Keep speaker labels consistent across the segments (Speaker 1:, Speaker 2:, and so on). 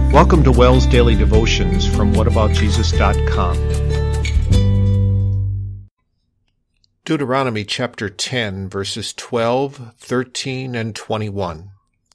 Speaker 1: Welcome to Wells Daily Devotions from whataboutjesus.com. Deuteronomy chapter 10, verses 12, 13, and 21.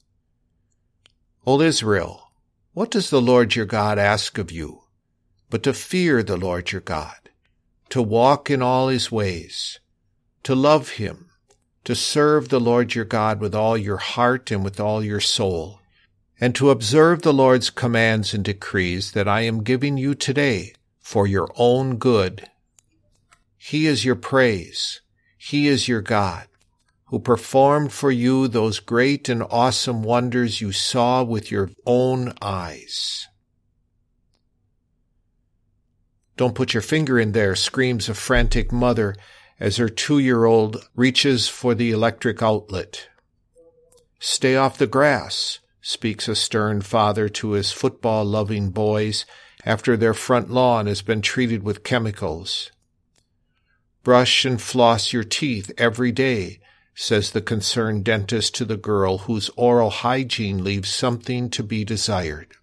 Speaker 1: O Israel, what does the Lord your God ask of you, but to fear the Lord your God, to walk in all his ways, to love him, to serve the Lord your God with all your heart and with all your soul, and to observe the Lord's commands and decrees that I am giving you today for your own good. He is your praise. He is your God, who performed for you those great and awesome wonders you saw with your own eyes. Don't put your finger in there, screams a frantic mother as her 2-year-old reaches for the electric outlet. Stay off the grass, speaks a stern father to his football-loving boys after their front lawn has been treated with chemicals. Brush and floss your teeth every day, says the concerned dentist to the girl whose oral hygiene leaves something to be desired.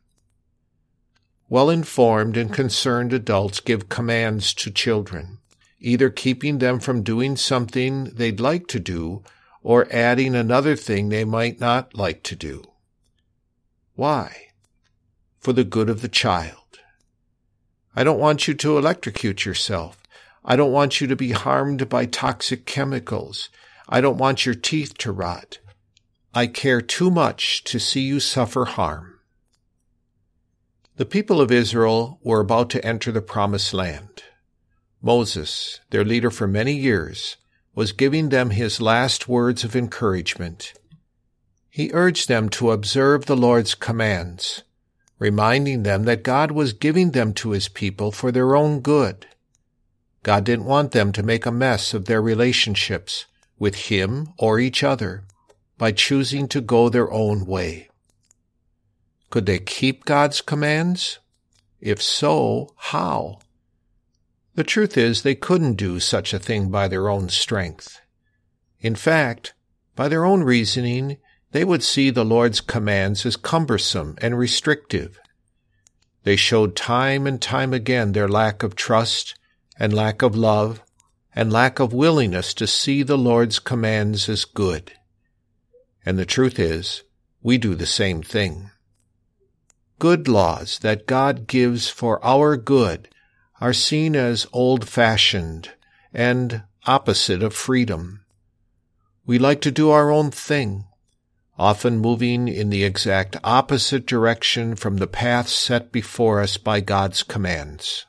Speaker 1: Well-informed and concerned adults give commands to children, either keeping them from doing something they'd like to do or adding another thing they might not like to do. Why? For the good of the child. I don't want you to electrocute yourself. I don't want you to be harmed by toxic chemicals. I don't want your teeth to rot. I care too much to see you suffer harm. The people of Israel were about to enter the promised land. Moses, their leader for many years, was giving them his last words of encouragement. He urged them to observe the Lord's commands, reminding them that God was giving them to his people for their own good. God didn't want them to make a mess of their relationships with him or each other by choosing to go their own way. Could they keep God's commands? If so, how? The truth is they couldn't do such a thing by their own strength. In fact, by their own reasoning, they would see the Lord's commands as cumbersome and restrictive. They showed time and time again their lack of trust and lack of love and lack of willingness to see the Lord's commands as good. And the truth is, we do the same thing. Good laws that God gives for our good are seen as old-fashioned and opposite of freedom. We like to do our own thing, often moving in the exact opposite direction from the path set before us by God's commands.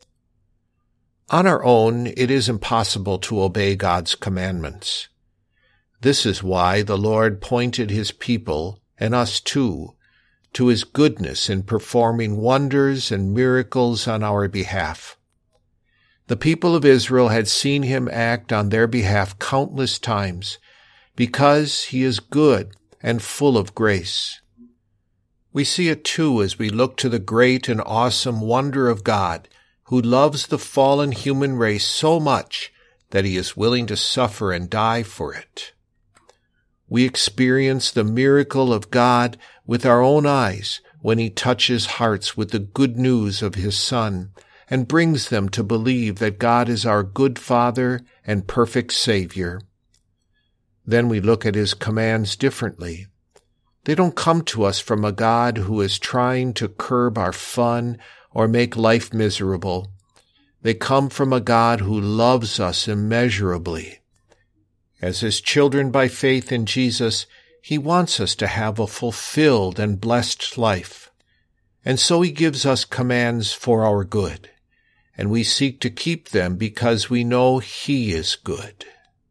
Speaker 1: On our own, it is impossible to obey God's commandments. This is why the Lord pointed his people, and us too, to his goodness in performing wonders and miracles on our behalf. The people of Israel had seen him act on their behalf countless times because he is good and full of grace. We see it too as we look to the great and awesome wonder of God, who loves the fallen human race so much that he is willing to suffer and die for it. We experience the miracle of God with our own eyes when he touches hearts with the good news of his Son and brings them to believe that God is our good Father and perfect Savior. Then we look at his commands differently. They don't come to us from a God who is trying to curb our fun or make life miserable. They come from a God who loves us immeasurably. As his children by faith in Jesus, he wants us to have a fulfilled and blessed life. And so he gives us commands for our good, and we seek to keep them because we know he is good.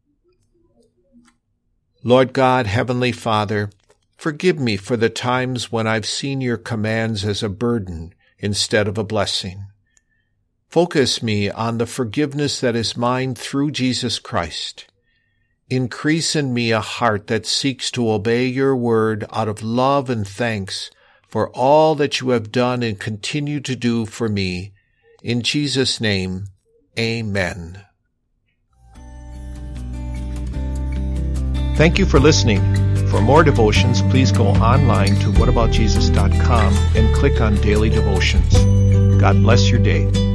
Speaker 1: Lord God, Heavenly Father, forgive me for the times when I've seen your commands as a burden instead of a blessing. Focus me on the forgiveness that is mine through Jesus Christ. Increase in me a heart that seeks to obey your word out of love and thanks for all that you have done and continue to do for me. In Jesus' name, amen.
Speaker 2: Thank you for listening. For For more devotions, please go online to whataboutjesus.com and click on Daily Devotions. God bless your day.